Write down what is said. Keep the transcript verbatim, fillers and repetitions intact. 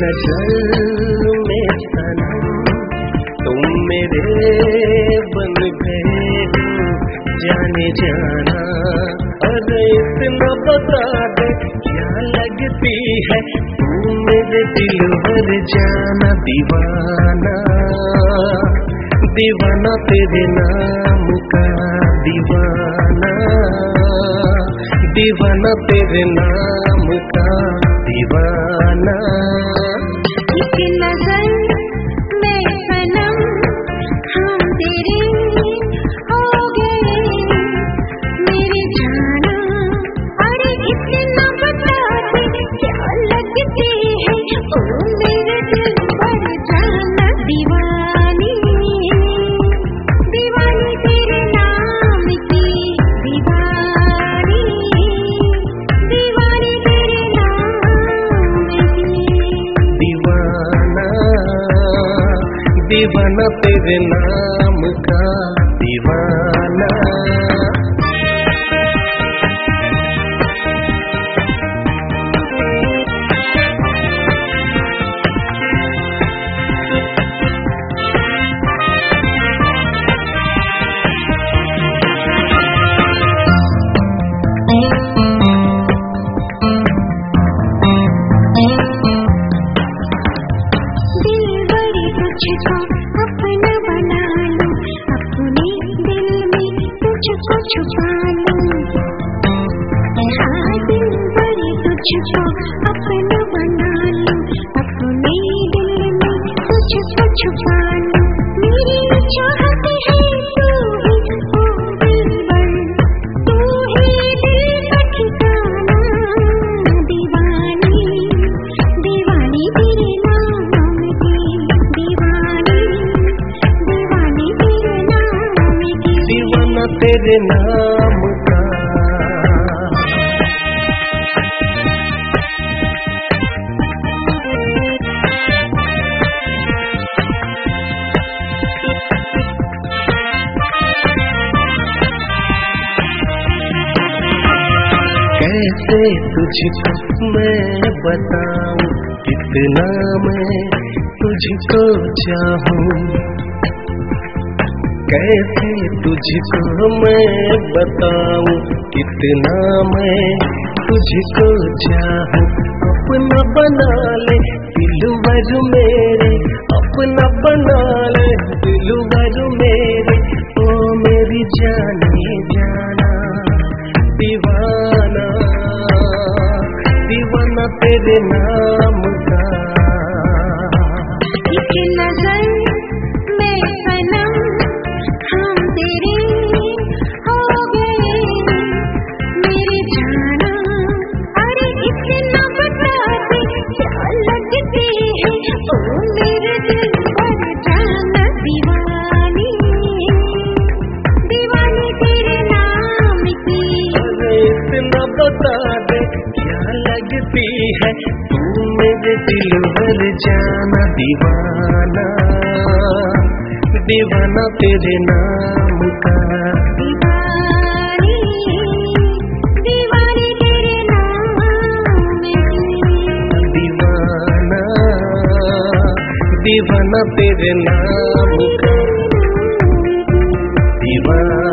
नजर में सनम तुम मेरे बन गए हो जाने जाना। अरे इतना बता दे क्या लगती है तू मेरे दिल भर जाना। दीवाना दीवाना तेरे नाम का दीवाना, दीवाना तेरे नाम का दीवाना। एक नजर में सनम हम तेरे हो गए मेरे जाना। अरे इतना बता दे क्या लगती है ओ मेरे दिल पर जाना। दीवानी दीवानी तेरे नाम की दीवानी, दीवानी तेरे नाम की दीवाना, दीवाना तेरे नाम का दीवाना। तुझको अपना बना लूं, अपने दिल में तुझको छुपा लूं। हाँ दिल भरी तुझको अपना बना लूं, अपने दिल में तुझको छुपा लूं। मेरी चाहत है तू ही ओ दिलबर, तू ही दिल का ठिकाना। दीवानी दीवानी तेरे नाम की दीवानी, दीवानी तेरे नाम की दीवाना तेरे नाम का। कैसे तुझको मैं बताऊं कितना मैं तुझको चाहूं। कैसे तुझको मैं बताऊं कितना मैं तुझको चाहूं। अपना बना ले दिलवर मेरे, अपना बना ले दिलवर मेरे, ओ मेरी जाने जाना। दीवाना दीवाना तेरे नाम का। एक नजर में सनम हम तेरे हो गए मेरे जाना। अरे इतना बता दे क्या लगती है ओ मेरे दिल पर जाना। दीवानी दीवानी तेरे नाम की। अरे इतना बता दे क्या लगती है तू मेरे दिल भर जाना। दीवाना दीवाना तेरे नाम का। दीवानी दीवानी तेरे नाम की। दीवाना दीवाना तेरे नाम का दीवाना।